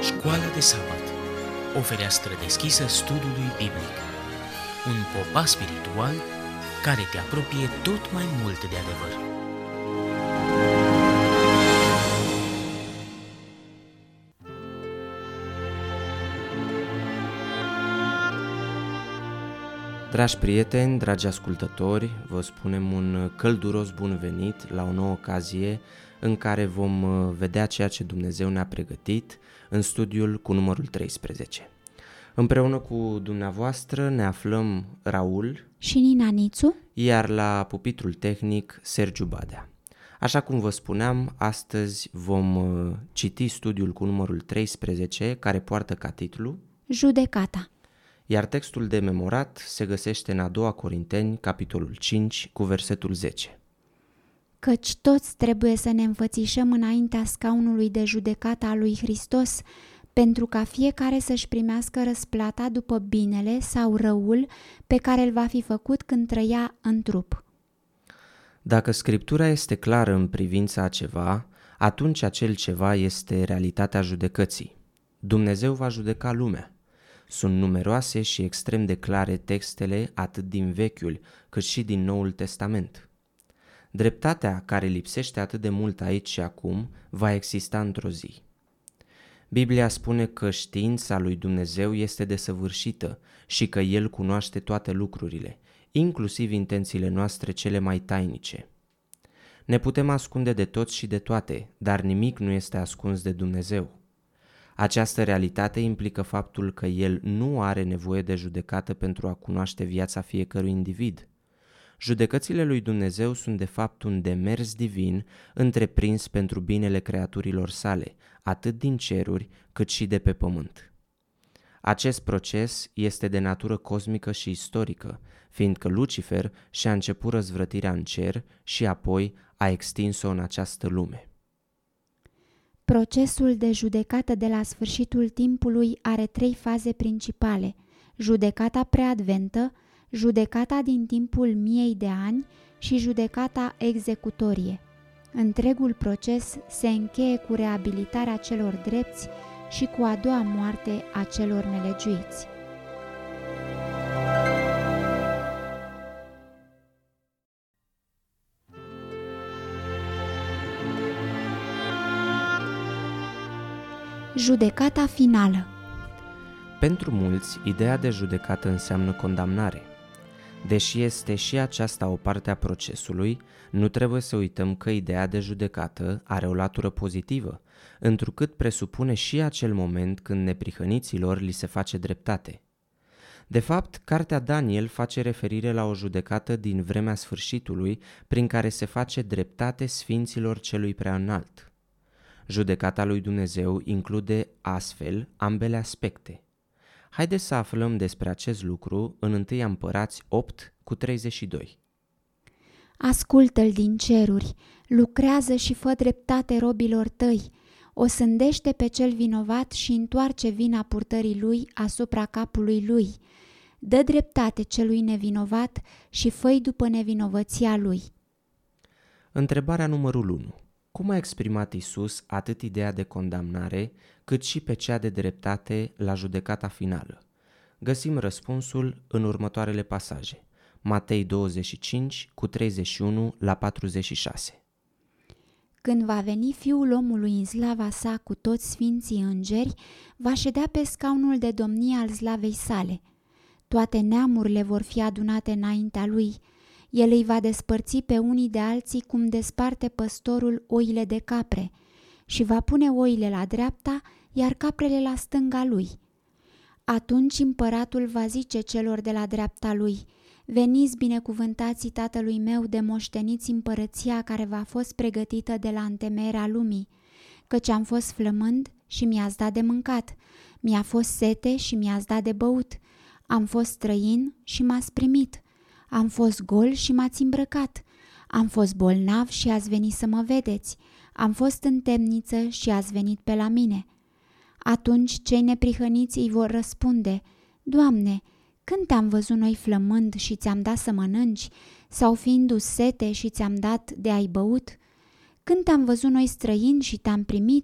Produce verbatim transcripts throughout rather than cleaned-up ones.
Școala de sabat, o fereastră deschisă studiului biblic, un popas spiritual care te apropie tot mai mult de adevăr. Dragi prieteni, dragi ascultători, vă spunem un călduros bun venit la o nouă ocazie în care vom vedea ceea ce Dumnezeu ne-a pregătit în studiul cu numărul treisprezece. Împreună cu dumneavoastră ne aflăm Raul și Nina Nițu, iar la pupitrul tehnic Sergiu Badea. Așa cum vă spuneam, astăzi vom citi studiul cu numărul treisprezece, care poartă ca titlu Judecata. Iar textul de memorat se găsește în a doua Corinteni, capitolul cinci, cu versetul zece. Căci toți trebuie să ne înfățișăm înaintea scaunului de judecată a lui Hristos, pentru ca fiecare să-și primească răsplata după binele sau răul pe care îl va fi făcut când trăia în trup. Dacă Scriptura este clară în privința a ceva, atunci acel ceva este realitatea judecății. Dumnezeu va judeca lumea. Sunt numeroase și extrem de clare textele atât din Vechiul cât și din Noul Testament. Dreptatea care lipsește atât de mult aici și acum va exista într-o zi. Biblia spune că știința lui Dumnezeu este desăvârșită și că El cunoaște toate lucrurile, inclusiv intențiile noastre cele mai tainice. Ne putem ascunde de toți și de toate, dar nimic nu este ascuns de Dumnezeu. Această realitate implică faptul că El nu are nevoie de judecată pentru a cunoaște viața fiecărui individ. Judecățile lui Dumnezeu sunt de fapt un demers divin întreprins pentru binele creaturilor sale, atât din ceruri cât și de pe pământ. Acest proces este de natură cosmică și istorică, fiindcă Lucifer și-a început răzvrătirea în cer și apoi a extins-o în această lume. Procesul de judecată de la sfârșitul timpului are trei faze principale: judecata preadventă, judecata din timpul miei de ani și judecata executorie. Întregul proces se încheie cu reabilitarea celor drepți și cu a doua moarte a celor nelegiuiți. Judecata finală. Pentru mulți, ideea de judecată înseamnă condamnare. Deși este și aceasta o parte a procesului, nu trebuie să uităm că ideea de judecată are o latură pozitivă, întrucât presupune și acel moment când neprihăniților li se face dreptate. De fapt, cartea Daniel face referire la o judecată din vremea sfârșitului prin care se face dreptate sfinților celui preaînalt. Judecata lui Dumnezeu include astfel ambele aspecte. Haideți să aflăm despre acest lucru în întâi Împărați opt cu treizeci și doi. Ascultă-l din ceruri, lucrează și fă dreptate robilor tăi, o sândește pe cel vinovat și întoarce vina purtării lui asupra capului lui. Dă dreptate celui nevinovat și fă-i după nevinovăția lui. Întrebarea numărul unu. Cum a exprimat Iisus atât ideea de condamnare, cât și pe cea de dreptate la judecata finală? Găsim răspunsul în următoarele pasaje. Matei douăzeci și cinci, cu treizeci și unu la patruzeci și șase. Când va veni Fiul omului în slava sa cu toți sfinții îngeri, va ședea pe scaunul de domnie al slavei sale. Toate neamurile vor fi adunate înaintea lui. El îi va despărți pe unii de alții cum desparte păstorul oile de capre și va pune oile la dreapta, iar caprele la stânga lui. Atunci împăratul va zice celor de la dreapta lui: veniți binecuvântații tatălui meu de moșteniți împărăția care v-a fost pregătită de la întemeierea lumii, căci am fost flămând și mi-ați dat de mâncat, mi-a fost sete și mi-ați dat de băut, am fost străin și m-ați primit. Am fost gol și m-ați îmbrăcat, am fost bolnav și ați venit să mă vedeți, am fost în temniță și ați venit pe la mine. Atunci cei neprihăniți îi vor răspunde: Doamne, când te-am văzut noi flămând și ți-am dat să mănânci, sau fiindu-ți sete și ți-am dat de ai băut? Când te-am văzut noi străin și te-am primit,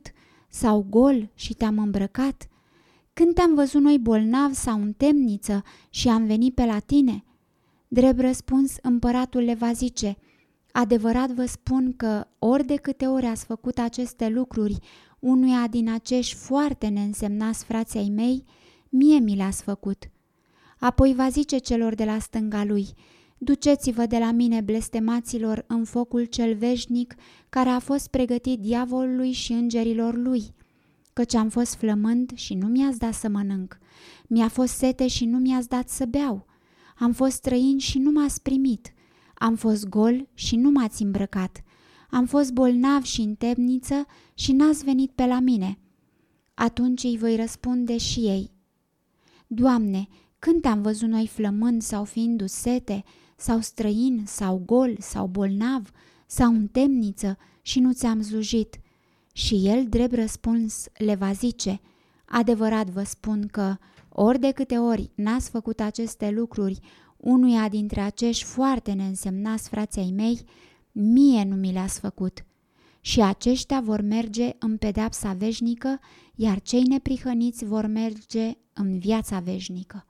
sau gol și te-am îmbrăcat? Când te-am văzut noi bolnav sau în temniță și am venit pe la tine?" Drept răspuns, împăratul le va zice: adevărat vă spun că ori de câte ori ați făcut aceste lucruri unuia din acești foarte neînsemnați frații ai mei, mie mi le-ați făcut." Apoi va zice celor de la stânga lui: duceți-vă de la mine, blestemaților, în focul cel veșnic care a fost pregătit diavolului și îngerilor lui. Căci am fost flămând și nu mi-ați dat să mănânc, mi-a fost sete și nu mi-ați dat să beau, am fost străin și nu m-ați primit, am fost gol și nu m-ați îmbrăcat, am fost bolnav și în temniță și n-ați venit pe la mine." Atunci îi voi răspunde și ei: Doamne, când te-am văzut noi flămând sau fiindu sete, sau străin, sau gol, sau bolnav, sau în temniță și nu ți-am slujit? Și el, drept răspuns, le va zice: adevărat vă spun că ori de câte ori n-ați făcut aceste lucruri unuia dintre acești foarte neînsemnați frații ai mei, mie nu mi le-ați făcut. Și aceștia vor merge în pedeapsa veșnică, iar cei neprihăniți vor merge în viața veșnică.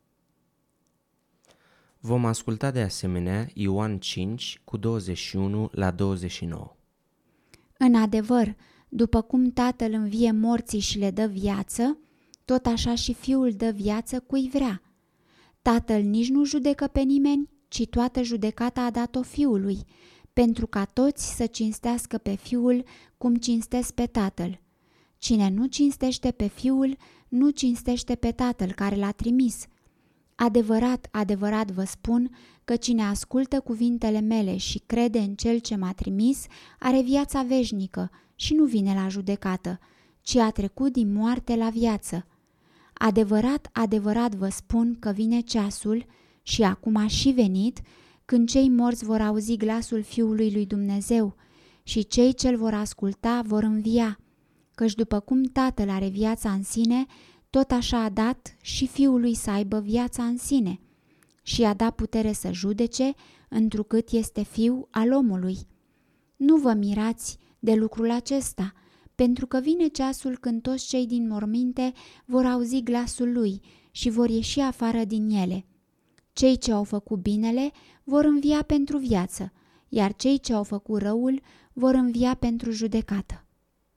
Vom asculta de asemenea Ioan cinci cu douăzeci și unu la douăzeci și nouă. În adevăr, după cum Tatăl învie morții și le dă viață, tot așa și Fiul dă viață cui vrea. Tatăl nici nu judecă pe nimeni, ci toată judecata a dat-o Fiului, pentru ca toți să cinstească pe Fiul cum cinstesc pe Tatăl. Cine nu cinstește pe Fiul, nu cinstește pe Tatăl care l-a trimis. Adevărat, adevărat vă spun că cine ascultă cuvintele mele și crede în Cel ce m-a trimis, are viața veșnică și nu vine la judecată, ci a trecut din moarte la viață. Adevărat, adevărat vă spun că vine ceasul, și acum a și venit, când cei morți vor auzi glasul Fiului lui Dumnezeu și cei ce-L vor asculta vor învia, căci după cum Tatăl are viața în sine, tot așa a dat și Fiului să aibă viața în sine și a dat putere să judece, întrucât este Fiu al omului. Nu vă mirați de lucrul acesta, pentru că vine ceasul când toți cei din morminte vor auzi glasul Lui și vor ieși afară din ele. Cei ce au făcut binele vor învia pentru viață, iar cei ce au făcut răul vor învia pentru judecată.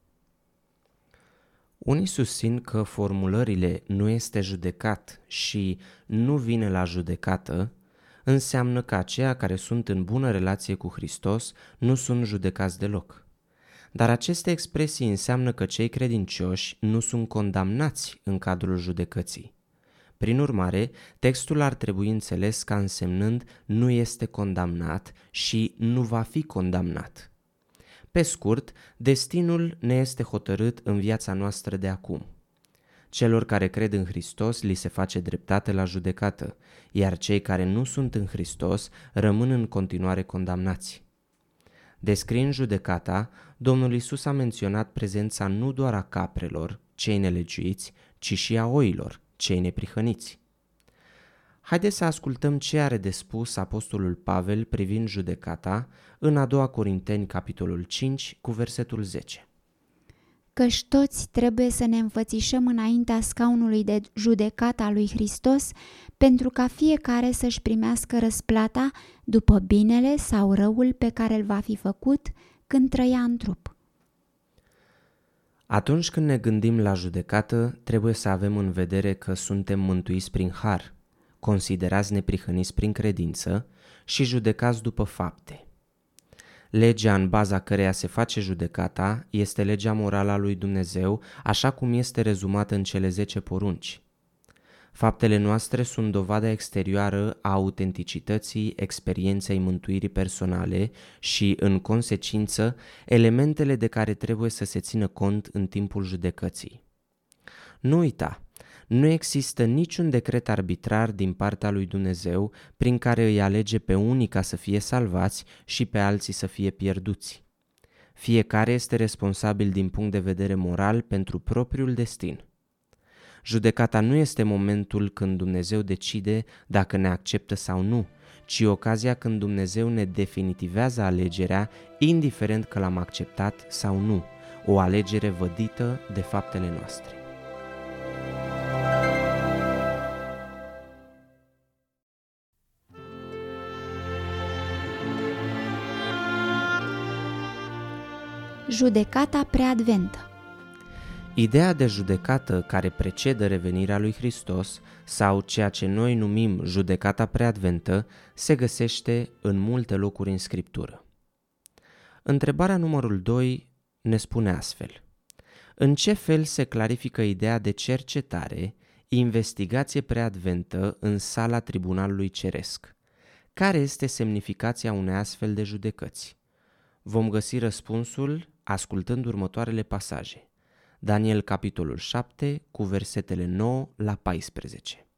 Unii susțin că formulările "nu este judecat" și "nu vine la judecată" înseamnă că aceia care sunt în bună relație cu Hristos nu sunt judecați deloc. Dar aceste expresii înseamnă că cei credincioși nu sunt condamnați în cadrul judecății. Prin urmare, textul ar trebui înțeles ca însemnând nu este condamnat și nu va fi condamnat. Pe scurt, destinul ne este hotărât în viața noastră de acum. Celor care cred în Hristos li se face dreptate la judecată, iar cei care nu sunt în Hristos rămân în continuare condamnați. Descriind judecata, Domnul Iisus a menționat prezența nu doar a caprelor, cei nelegiuiți, ci și a oilor, cei neprihăniți. Haideți să ascultăm ce are de spus apostolul Pavel privind judecata în a doua Corinteni, capitolul cinci, cu versetul zece. Căci toți trebuie să ne înfățișăm înaintea scaunului de judecată a lui Hristos, pentru ca fiecare să-și primească răsplata după binele sau răul pe care îl va fi făcut când trăia în trup. Atunci când ne gândim la judecată, trebuie să avem în vedere că suntem mântuiți prin har, considerați neprihăniți prin credință și judecați după fapte. Legea în baza căreia se face judecata este legea morală a lui Dumnezeu, așa cum este rezumată în cele zece porunci. Faptele noastre sunt dovada exterioară a autenticității experienței mântuirii personale și, în consecință, elementele de care trebuie să se țină cont în timpul judecății. Nu uita! Nu există niciun decret arbitrar din partea lui Dumnezeu prin care îi alege pe unii ca să fie salvați și pe alții să fie pierduți. Fiecare este responsabil din punct de vedere moral pentru propriul destin. Judecata nu este momentul când Dumnezeu decide dacă ne acceptă sau nu, ci ocazia când Dumnezeu ne definitivează alegerea, indiferent că l-am acceptat sau nu, o alegere vădită de faptele noastre. Judecata preadventă. Ideea de judecată care precedă revenirea lui Hristos sau ceea ce noi numim judecata preadventă se găsește în multe locuri în Scriptură. Întrebarea numărul doi ne spune astfel: în ce fel se clarifică ideea de cercetare, investigație preadventă în sala tribunalului ceresc? Care este semnificația unei astfel de judecăți? Vom găsi răspunsul ascultând următoarele pasaje. Daniel, capitolul șapte, cu versetele nouă la paisprezece.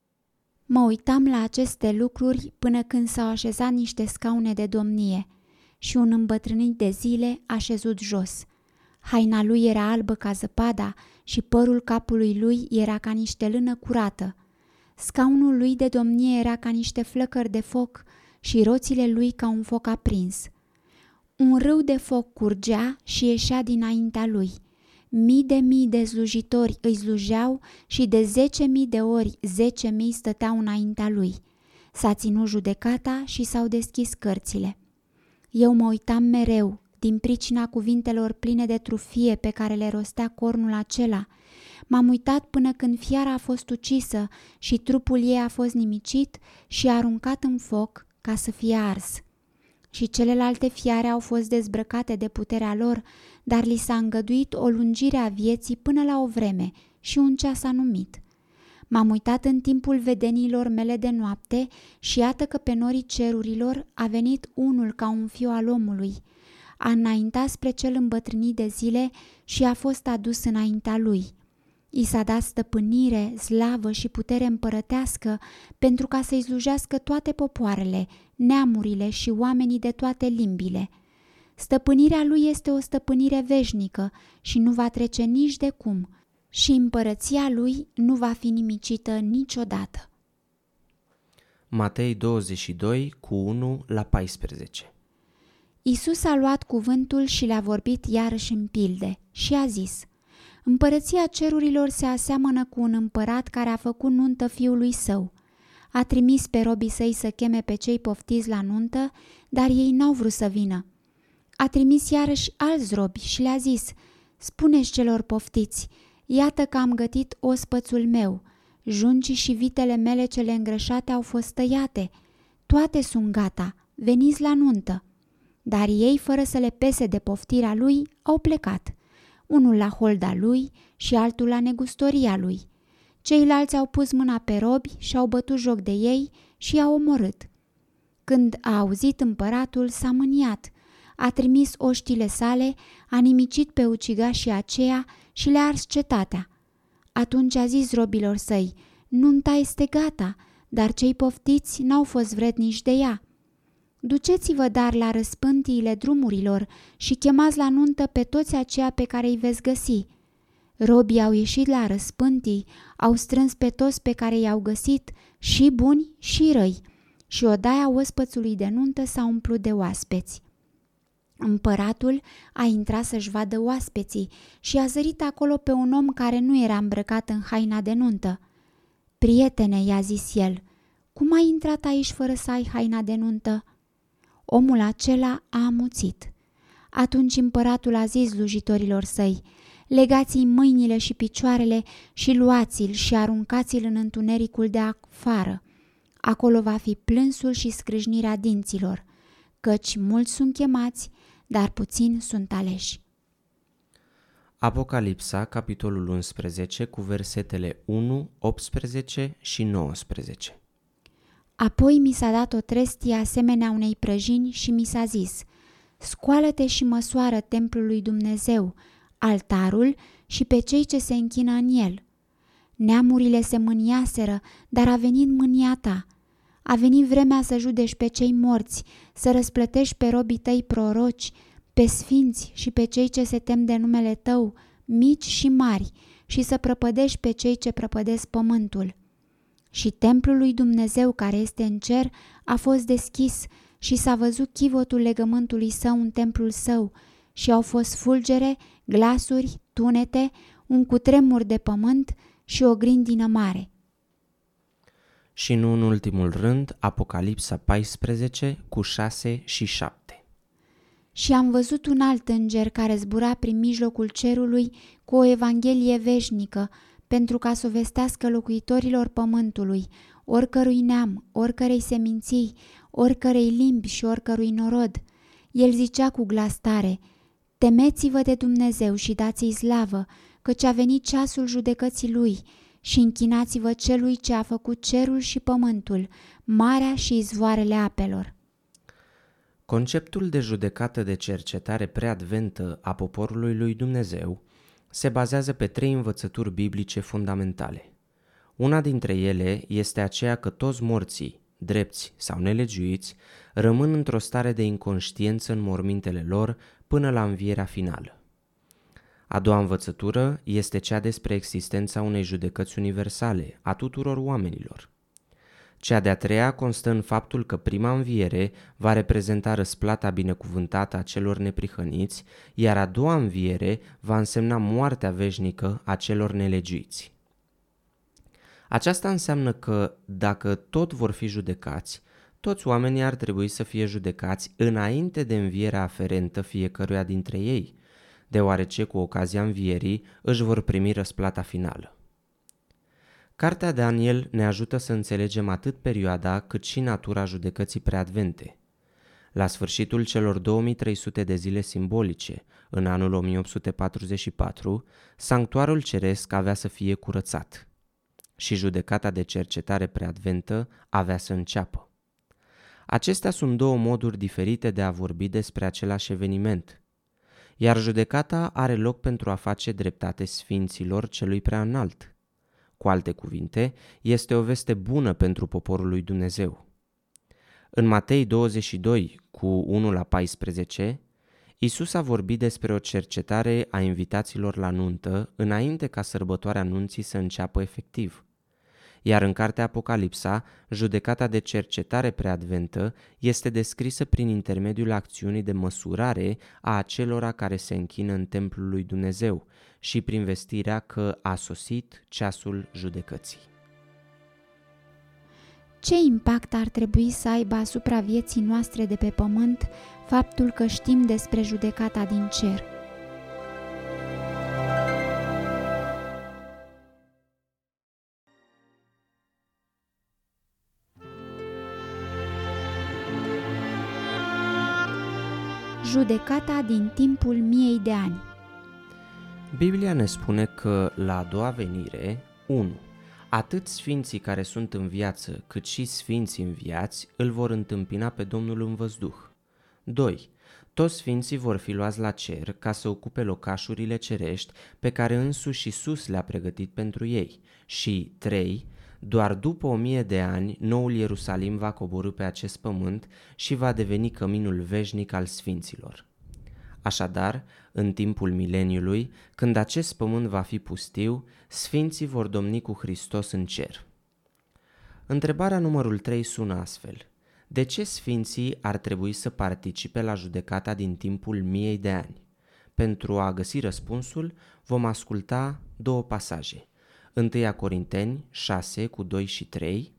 Mă uitam la aceste lucruri până când s-au așezat niște scaune de domnie și un îmbătrânit de zile așezut jos. Haina lui era albă ca zăpada și părul capului lui era ca niște lână curată. Scaunul lui de domnie era ca niște flăcări de foc și roțile lui ca un foc aprins. Un râu de foc curgea și ieșea dinaintea lui. Mii de mii de slujitori îi slujeau și de zece mii de ori zece mii stăteau înaintea lui. S-a ținut judecata și s-au deschis cărțile. Eu mă uitam mereu, din pricina cuvintelor pline de trufie pe care le rostea cornul acela. M-am uitat până când fiara a fost ucisă și trupul ei a fost nimicit și aruncat în foc ca să fie ars. Și celelalte fiare au fost dezbrăcate de puterea lor, dar li s-a îngăduit o lungire a vieții până la o vreme și un ceas anumit. M-am uitat în timpul vedeniilor mele de noapte și iată că pe norii cerurilor a venit unul ca un fiu al omului. A înaintat spre cel îmbătrânit de zile și a fost adus înaintea lui. I s-a dat stăpânire, slavă și putere împărătească pentru ca să-i slujească toate popoarele, neamurile și oamenii de toate limbile. Stăpânirea lui este o stăpânire veșnică și nu va trece nici de cum, și împărăția lui nu va fi nimicită niciodată. Matei douăzeci și doi, cu unu la paisprezece. Iisus a luat cuvântul și le-a vorbit iarăși în pilde și a zis: Împărăția cerurilor se aseamănă cu un împărat care a făcut nuntă fiului său. A trimis pe robii săi să cheme pe cei poftiți la nuntă, dar ei n-au vrut să vină. A trimis iarăși alți robi și le-a zis: Spuneți celor poftiți, iată că am gătit ospățul meu, juncii și vitele mele cele îngrășate au fost tăiate, toate sunt gata, veniți la nuntă. Dar ei, fără să le pese de poftirea lui, au plecat, unul la holda lui și altul la negustoria lui. Ceilalți au pus mâna pe robi și au bătut joc de ei și i-au omorât. Când a auzit împăratul, s-a mâniat, a trimis oștile sale, a nimicit pe ucigașii aceia și le-a ars cetatea. Atunci a zis robilor săi: Nunta este gata, dar cei poftiți n-au fost vrednici de ea. Duceți-vă dar la răspântiile drumurilor și chemați la nuntă pe toți aceia pe care îi veți găsi. Robii au ieșit la răspântii, au strâns pe toți pe care i-au găsit, și buni și răi, și odaia ospățului de nuntă s-a umplut de oaspeți. Împăratul a intrat să-și vadă oaspeții și a zărit acolo pe un om care nu era îmbrăcat în haina de nuntă. Prietene, i-a zis el, cum ai intrat aici fără să ai haina de nuntă? Omul acela a amuțit. Atunci împăratul a zis slujitorilor săi: Legați-i mâinile și picioarele și luați-l și aruncați-l în întunericul de afară. Acolo va fi plânsul și scrâșnirea dinților, căci mulți sunt chemați, dar puțini sunt aleși. Apocalipsa, capitolul unsprezece, cu versetele unu, optsprezece și nouăsprezece. Apoi mi s-a dat o trestie asemenea unei prăjini și mi s-a zis: Scoală-te și măsoară templul lui Dumnezeu, altarul și pe cei ce se închină în el. Neamurile se mâniaseră, dar a venit mânia ta. A venit vremea să judeci pe cei morți, să răsplătești pe robii tăi proroci, pe sfinți și pe cei ce se tem de numele tău, mici și mari, și să prăpădești pe cei ce prăpădesc pământul. Și templul lui Dumnezeu care este în cer a fost deschis și s-a văzut chivotul legământului său în templul său și au fost fulgere, glasuri, tunete, un cutremur de pământ și o grindină mare. Și nu în ultimul rând, Apocalipsa paisprezece cu șase și șapte. Și am văzut un alt înger care zbura prin mijlocul cerului cu o evanghelie veșnică, pentru ca să o vestească locuitorilor pământului, oricărui neam, oricărei seminții, oricărei limbi și oricărui norod. El zicea cu glas tare: temeți-vă de Dumnezeu și dați-i slavă, căci a venit ceasul judecății Lui, și închinați-vă Celui ce a făcut cerul și pământul, marea și izvoarele apelor. Conceptul de judecată de cercetare preadventă a poporului lui Dumnezeu se bazează pe trei învățături biblice fundamentale. Una dintre ele este aceea că toți morții, drepți sau nelegiuiți, rămân într-o stare de inconștiență în mormintele lor până la învierea finală. A doua învățătură este cea despre existența unei judecăți universale a tuturor oamenilor. Cea de-a treia constă în faptul că prima înviere va reprezenta răsplata binecuvântată a celor neprihăniți, iar a doua înviere va însemna moartea veșnică a celor nelegiuiți. Aceasta înseamnă că, dacă tot vor fi judecați, toți oamenii ar trebui să fie judecați înainte de învierea aferentă fiecăruia dintre ei, deoarece cu ocazia învierii își vor primi răsplata finală. Cartea Daniel ne ajută să înțelegem atât perioada cât și natura judecății preadvente. La sfârșitul celor două mii trei sute de zile simbolice, în anul o mie opt sute patruzeci și patru, sanctuarul ceresc avea să fie curățat și judecata de cercetare preadventă avea să înceapă. Acestea sunt două moduri diferite de a vorbi despre același eveniment, iar judecata are loc pentru a face dreptate sfinților celui preaînalt. Cu alte cuvinte, este o veste bună pentru poporul lui Dumnezeu. În Matei douăzeci și doi, cu unu la paisprezece, Iisus a vorbit despre o cercetare a invitaților la nuntă înainte ca sărbătoarea nunții să înceapă efectiv. Iar în cartea Apocalipsa, judecata de cercetare preadventă este descrisă prin intermediul acțiunii de măsurare a acelora care se închină în templul lui Dumnezeu și prin vestirea că a sosit ceasul judecății. Ce impact ar trebui să aibă asupra vieții noastre de pe pământ faptul că știm despre judecata din cer? Judecata din timpul miei de ani. Biblia ne spune că la a doua venire, unu. Atât sfinții care sunt în viață, cât și sfinții înviați îl vor întâmpina pe Domnul în văzduh. doi. Toți sfinții vor fi luați la cer ca să ocupe locașurile cerești pe care însuși Iisus le-a pregătit pentru ei. Și trei. Doar după o mie de ani, noul Ierusalim va coborî pe acest pământ și va deveni căminul veșnic al sfinților. Așadar, în timpul mileniului, când acest pământ va fi pustiu, sfinții vor domni cu Hristos în cer. Întrebarea numărul trei sună astfel: de ce sfinții ar trebui să participe la judecata din timpul miei de ani? Pentru a găsi răspunsul, vom asculta două pasaje. întâi Corinteni șase cu doi și trei.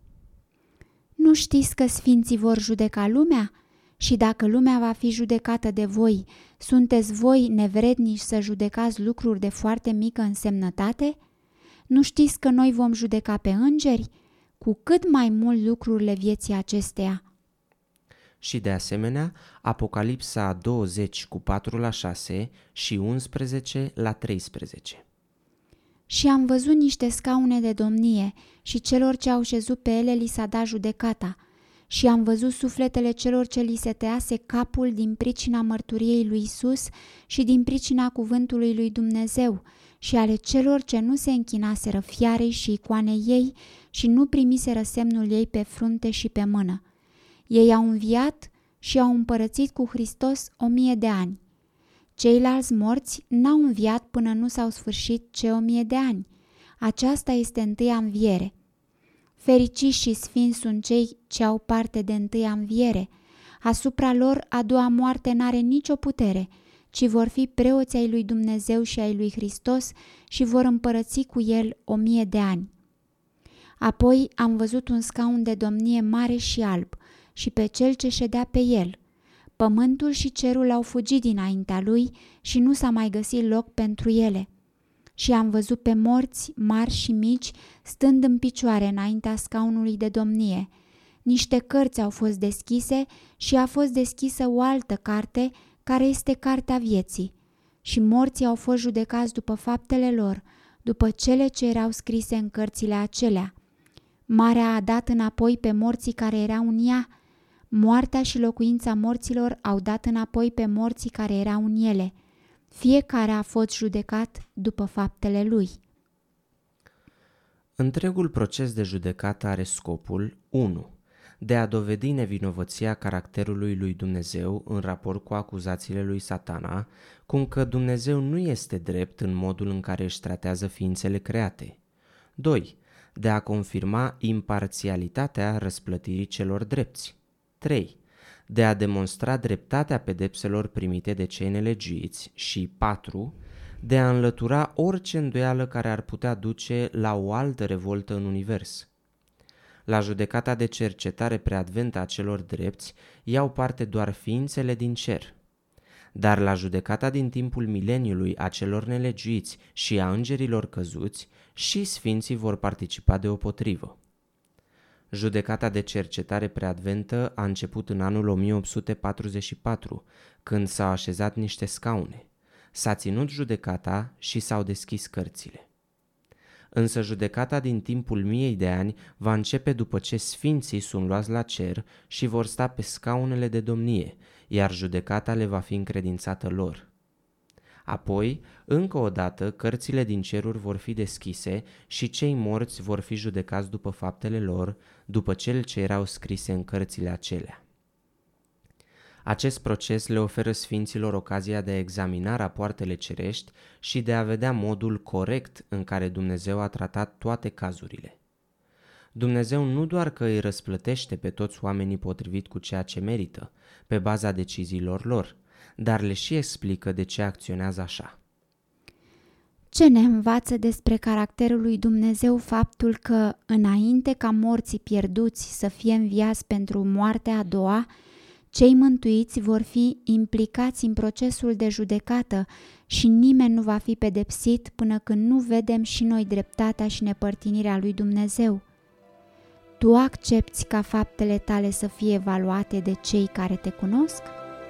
Nu știți că sfinții vor judeca lumea? Și dacă lumea va fi judecată de voi, sunteți voi nevrednici să judecați lucruri de foarte mică însemnătate? Nu știți că noi vom judeca pe îngeri? Cu cât mai mult lucrurile vieții acesteia. Și de asemenea, Apocalipsa douăzeci cu patru la șase și unsprezece la treisprezece. Și am văzut niște scaune de domnie și celor ce au șezut pe ele li s-a dat judecata. Și am văzut sufletele celor ce li se tăiase capul din pricina mărturiei lui Isus și din pricina cuvântului lui Dumnezeu și ale celor ce nu se închinaseră fiarei și icoanei ei și nu primiseră semnul ei pe frunte și pe mână. Ei au înviat și au împărățit cu Hristos o mie de ani. Ceilalți morți n-au înviat până nu s-au sfârșit cei o mie de ani. Aceasta este întâia înviere. Fericiți și sfinți sunt cei ce au parte de întâia înviere. Asupra lor a doua moarte n-are nicio putere, ci vor fi preoți ai lui Dumnezeu și ai lui Hristos și vor împărăți cu el o mie de ani. Apoi am văzut un scaun de domnie mare și alb și pe cel ce ședea pe el. Pământul și cerul au fugit dinaintea lui și nu s-a mai găsit loc pentru ele. Și am văzut pe morți, mari și mici, stând în picioare înaintea scaunului de domnie. Niște cărți au fost deschise și a fost deschisă o altă carte, care este cartea vieții. Și morții au fost judecați după faptele lor, după cele ce erau scrise în cărțile acelea. Marea a dat înapoi pe morții care erau în ea. Moartea și locuința morților au dat înapoi pe morții care erau în ele. Fiecare a fost judecat după faptele lui. Întregul proces de judecată are scopul unu. De a dovedi nevinovăția caracterului lui Dumnezeu în raport cu acuzațiile lui Satana, cum că Dumnezeu nu este drept în modul în care își tratează ființele create. doi. De a confirma imparțialitatea răsplătirii celor drepți. trei. De a demonstra dreptatea pedepselor primite de cei nelegiuiți și patru. De a înlătura orice îndoială care ar putea duce la o altă revoltă în univers. La judecata de cercetare preadventă a celor drepți iau parte doar ființele din cer. Dar la judecata din timpul mileniului a celor nelegiuiți și a îngerilor căzuți, și sfinții vor participa deopotrivă. Judecata de cercetare preadventă a început în anul o mie opt sute patruzeci și patru, când s-au așezat niște scaune. S-a ținut judecata și s-au deschis cărțile. Însă judecata din timpul miei de ani va începe după ce sfinții sunt luați la cer și vor sta pe scaunele de domnie, iar judecata le va fi încredințată lor. Apoi, încă o dată, cărțile din ceruri vor fi deschise și cei morți vor fi judecați după faptele lor, după cele ce erau scrise în cărțile acelea. Acest proces le oferă sfinților ocazia de a examina rapoartele cerești și de a vedea modul corect în care Dumnezeu a tratat toate cazurile. Dumnezeu nu doar că îi răsplătește pe toți oamenii potrivit cu ceea ce merită, pe baza deciziilor lor, dar le și explică de ce acționează așa. Ce ne învață despre caracterul lui Dumnezeu faptul că, înainte ca morții pierduți să fie înviați pentru moartea a doua, cei mântuiți vor fi implicați în procesul de judecată și nimeni nu va fi pedepsit până când nu vedem și noi dreptatea și nepărtinirea lui Dumnezeu. Tu accepți ca faptele tale să fie evaluate de cei care te cunosc?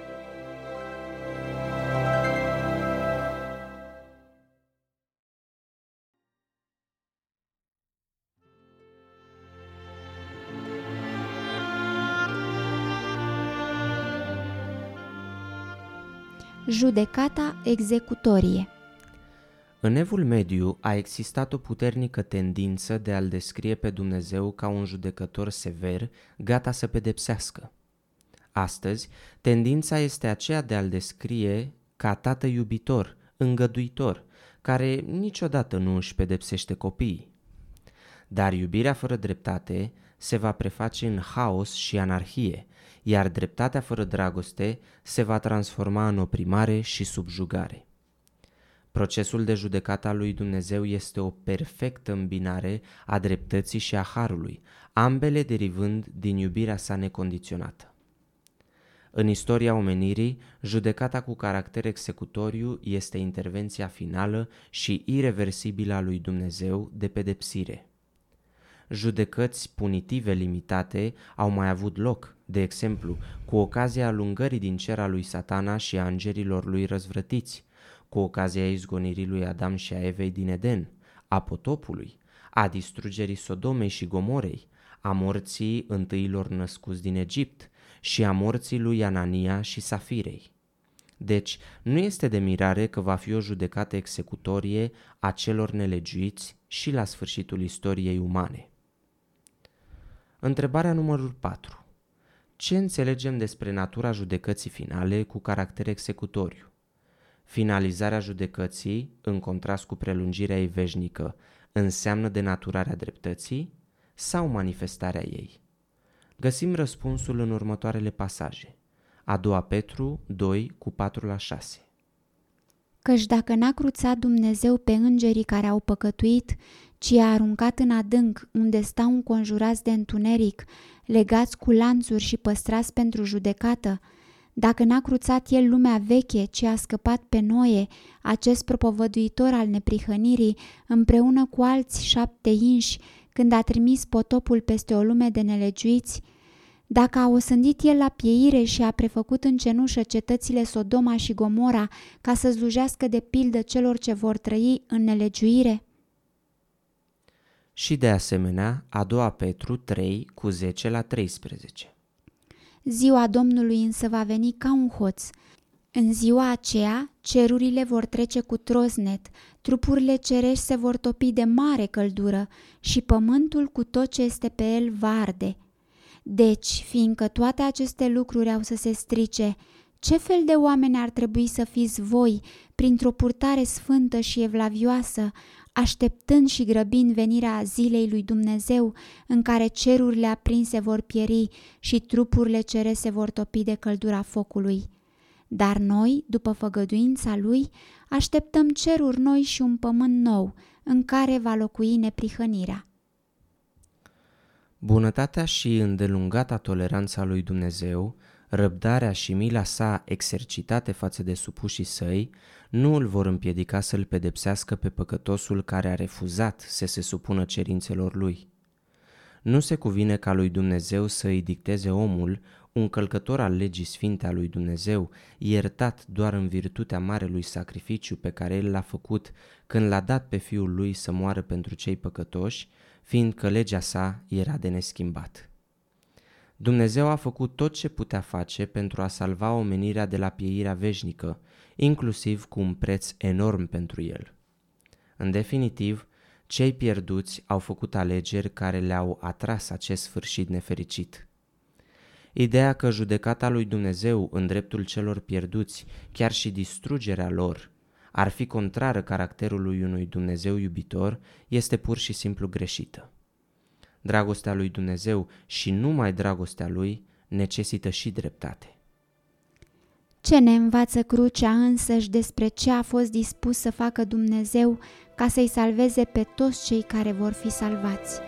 Judecata executorie. În Evul Mediu a existat o puternică tendință de a-L descrie pe Dumnezeu ca un judecător sever, gata să pedepsească. Astăzi, tendința este aceea de a-L descrie ca tată iubitor, îngăduitor, care niciodată nu își pedepsește copiii. Dar iubirea fără dreptate se va preface în haos și anarhie, iar dreptatea fără dragoste se va transforma în oprimare și subjugare. Procesul de judecată al lui Dumnezeu este o perfectă îmbinare a dreptății și a harului, ambele derivând din iubirea sa necondiționată. În istoria omenirii, judecata cu caracter executoriu este intervenția finală și ireversibilă a lui Dumnezeu de pedepsire. Judecăți punitive limitate au mai avut loc, de exemplu, cu ocazia alungării din cer a lui Satana și a îngerilor lui răzvrătiți, cu ocazia izgonirii lui Adam și a Evei din Eden, a potopului, a distrugerii Sodomei și Gomorei, a morții întâilor născuți din Egipt și a morții lui Anania și Safirei. Deci, nu este de mirare că va fi o judecată executorie a celor nelegiuiți și la sfârșitul istoriei umane. Întrebarea numărul patru. Ce înțelegem despre natura judecății finale cu caracter executoriu? Finalizarea judecății, în contrast cu prelungirea ei veșnică, înseamnă denaturarea dreptății sau manifestarea ei? Găsim răspunsul în următoarele pasaje. A doua Petru doi, cu patru la șase. Căci dacă n-a cruțat Dumnezeu pe îngerii care au păcătuit, ci i-a aruncat în adânc, unde stau înconjurați de întuneric, legați cu lanțuri și păstrați pentru judecată, dacă n-a cruțat el lumea veche, ci a scăpat pe Noe, acest propovăduitor al neprihănirii, împreună cu alți șapte inși, când a trimis potopul peste o lume de nelegiuiți, dacă a osândit el la pieire și a prefăcut în cenușă cetățile Sodoma și Gomora ca să slujească de pildă celor ce vor trăi în nelegiuire? Și de asemenea, a doua Petru trei cu zece la treisprezece. Ziua Domnului însă va veni ca un hoț. În ziua aceea, cerurile vor trece cu trosnet, trupurile cerești se vor topi de mare căldură și pământul cu tot ce este pe el va arde. Deci, fiindcă toate aceste lucruri au să se strice, ce fel de oameni ar trebui să fiți voi, printr-o purtare sfântă și evlavioasă, așteptând și grăbind venirea zilei lui Dumnezeu, în care cerurile aprinse vor pieri și trupurile cerești se vor topi de căldura focului? Dar noi, după făgăduința lui, așteptăm ceruri noi și un pământ nou, în care va locui neprihănirea. Bunătatea și îndelungata toleranța lui Dumnezeu, răbdarea și mila sa exercitate față de supușii săi, nu îl vor împiedica să-l pedepsească pe păcătosul care a refuzat să se supună cerințelor lui. Nu se cuvine ca lui Dumnezeu să îi dicteze omul, un călcător al legii sfinte a lui Dumnezeu, iertat doar în virtutea marelui sacrificiu pe care el l-a făcut când l-a dat pe Fiul lui să moară pentru cei păcătoși, fiindcă legea sa era de neschimbat. Dumnezeu a făcut tot ce putea face pentru a salva omenirea de la pieirea veșnică, inclusiv cu un preț enorm pentru el. În definitiv, cei pierduți au făcut alegeri care le-au atras acest sfârșit nefericit. Ideea că judecata lui Dumnezeu în dreptul celor pierduți, chiar și distrugerea lor, ar fi contrară caracterului unui Dumnezeu iubitor, este pur și simplu greșită. Dragostea lui Dumnezeu și numai dragostea lui necesită și dreptate. Ce ne învață crucea însăși despre ce a fost dispus să facă Dumnezeu ca să-i salveze pe toți cei care vor fi salvați?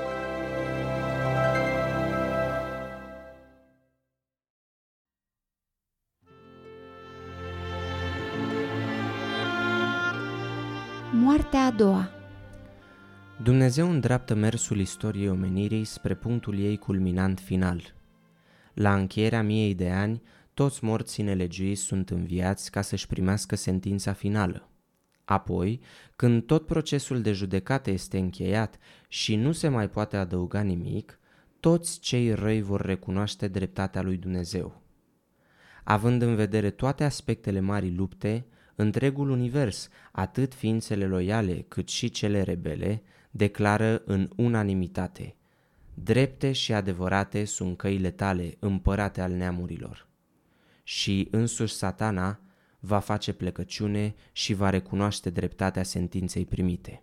Moartea a doua. Dumnezeu îndreaptă mersul istoriei omenirii spre punctul ei culminant final. La încheierea miei de ani, toți morții nelegiuiți sunt înviați ca să-și primească sentința finală. Apoi, când tot procesul de judecată este încheiat și nu se mai poate adăuga nimic, toți cei răi vor recunoaște dreptatea lui Dumnezeu. Având în vedere toate aspectele marii lupte, întregul univers, atât ființele loiale cât și cele rebele, declară în unanimitate: drepte și adevărate sunt căile tale, împărate al neamurilor. Și însuși Satana va face plecăciune și va recunoaște dreptatea sentinței primite.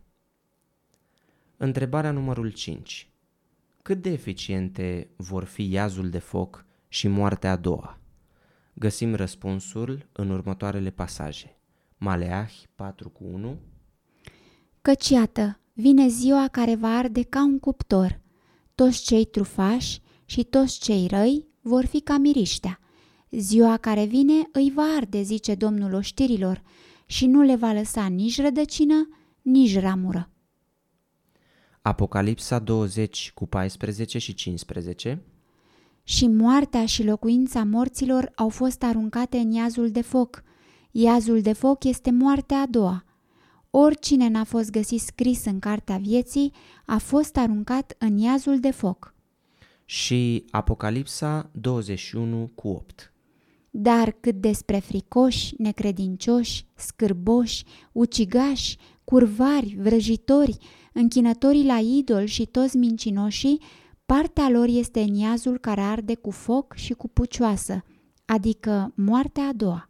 Întrebarea numărul cinci. Cât de eficiente vor fi iazul de foc și moartea a doua? Găsim răspunsul în următoarele pasaje. Maleahi patru cu unu. Căci iată, vine ziua care va arde ca un cuptor. Toți cei trufași și toți cei răi vor fi ca miriștea. Ziua care vine îi va arde, zice Domnul oștirilor, și nu le va lăsa nici rădăcină, nici ramură. Apocalipsa douăzeci cu paisprezece și cincisprezece. Și moartea și locuința morților au fost aruncate în iazul de foc. Iazul de foc este moartea a doua. Oricine n-a fost găsit scris în cartea vieții a fost aruncat în iazul de foc. Și Apocalipsa douăzeci și unu cu opt. Dar cât despre fricoși, necredincioși, scârboși, ucigași, curvari, vrăjitori, închinătorii la idol și toți mincinoșii, partea lor este în iazul care arde cu foc și cu pucioasă, adică moartea a doua.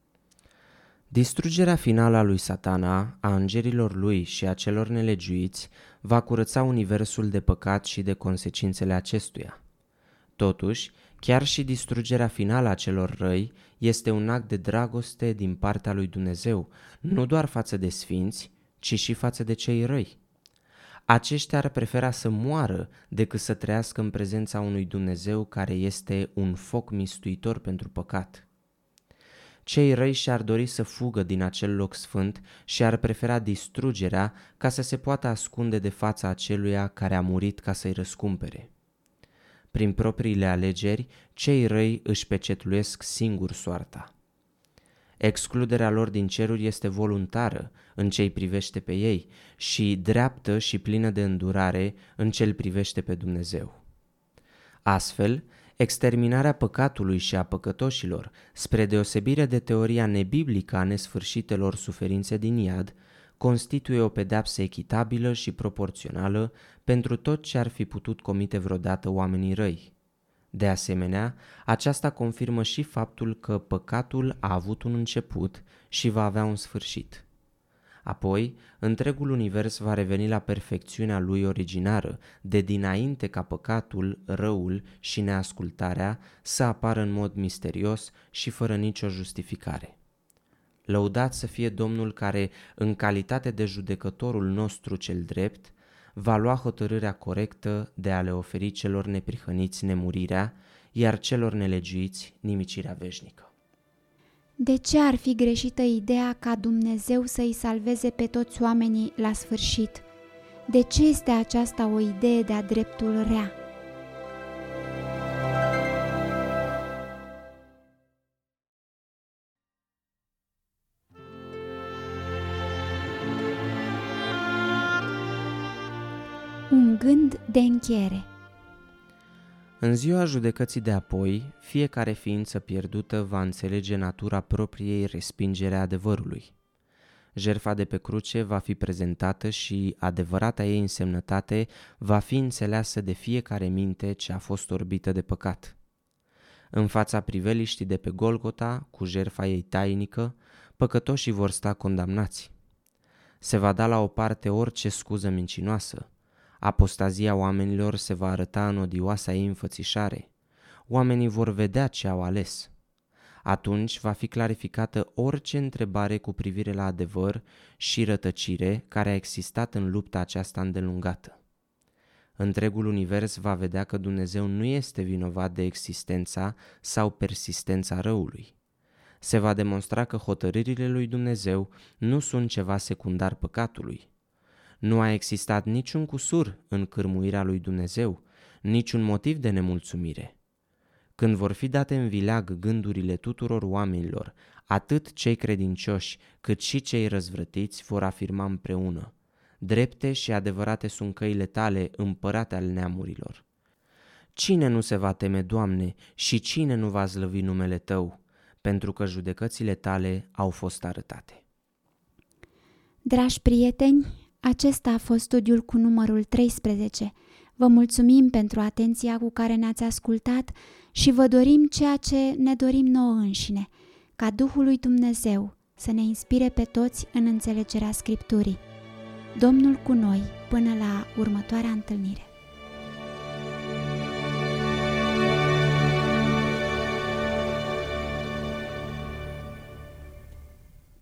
Distrugerea finală a lui Satana, a îngerilor lui și a celor nelegiuiți va curăța universul de păcat și de consecințele acestuia. Totuși, Chiar și distrugerea finală a celor răi este un act de dragoste din partea lui Dumnezeu, nu doar față de sfinți, ci și față de cei răi. Aceștia ar prefera să moară decât să trăiască în prezența unui Dumnezeu care este un foc mistuitor pentru păcat. Cei răi și-ar dori să fugă din acel loc sfânt și ar prefera distrugerea ca să se poată ascunde de fața aceluia care a murit ca să-i răscumpere. Prin propriile alegeri, cei răi își pecetluiesc singur soarta. Excluderea lor din ceruri este voluntară în ce îi privește pe ei și dreaptă și plină de îndurare în ce îl privește pe Dumnezeu. Astfel, exterminarea păcatului și a păcătoșilor, spre deosebire de teoria nebiblică a nesfârșitelor suferințe din iad, constituie o pedeapsă echitabilă și proporțională pentru tot ce ar fi putut comite vreodată oamenii răi. De asemenea, aceasta confirmă și faptul că păcatul a avut un început și va avea un sfârșit. Apoi, întregul univers va reveni la perfecțiunea lui originară, de dinainte ca păcatul, răul și neascultarea să apară în mod misterios și fără nicio justificare. Lăudat să fie Domnul care, în calitate de judecătorul nostru cel drept, va lua hotărârea corectă de a le oferi celor neprihăniți nemurirea, iar celor nelegiuiți nimicirea veșnică. De ce ar fi greșită ideea ca Dumnezeu să îi salveze pe toți oamenii la sfârșit? De ce este aceasta o idee de-a dreptul rea? Un gând de încheiere. În ziua judecății de apoi, fiecare ființă pierdută va înțelege natura propriei respingere a adevărului. Jertfa de pe cruce va fi prezentată și adevărata ei însemnătate va fi înțeleasă de fiecare minte ce a fost orbită de păcat. În fața priveliștii de pe Golgota, cu jertfa ei tainică, păcătoșii vor sta condamnați. Se va da la o parte orice scuză mincinoasă. Apostazia oamenilor se va arăta în odioasa ei înfățișare. Oamenii vor vedea ce au ales. Atunci va fi clarificată orice întrebare cu privire la adevăr și rătăcire care a existat în lupta aceasta îndelungată. Întregul univers va vedea că Dumnezeu nu este vinovat de existența sau persistența răului. Se va demonstra că hotărârile lui Dumnezeu nu sunt ceva secundar păcatului. Nu a existat niciun cusur în cârmuirea lui Dumnezeu, niciun motiv de nemulțumire. Când vor fi date în vileag gândurile tuturor oamenilor, atât cei credincioși cât și cei răzvrătiți vor afirma împreună: drepte și adevărate sunt căile tale, împărate al neamurilor. Cine nu se va teme, Doamne, și cine nu va slăvi numele Tău, pentru că judecățile Tale au fost arătate. Dragi prieteni, acesta a fost studiul cu numărul treisprezece. Vă mulțumim pentru atenția cu care ne-ați ascultat și vă dorim ceea ce ne dorim nouă înșine, ca Duhul lui Dumnezeu să ne inspire pe toți în înțelegerea Scripturii. Domnul cu noi până la următoarea întâlnire.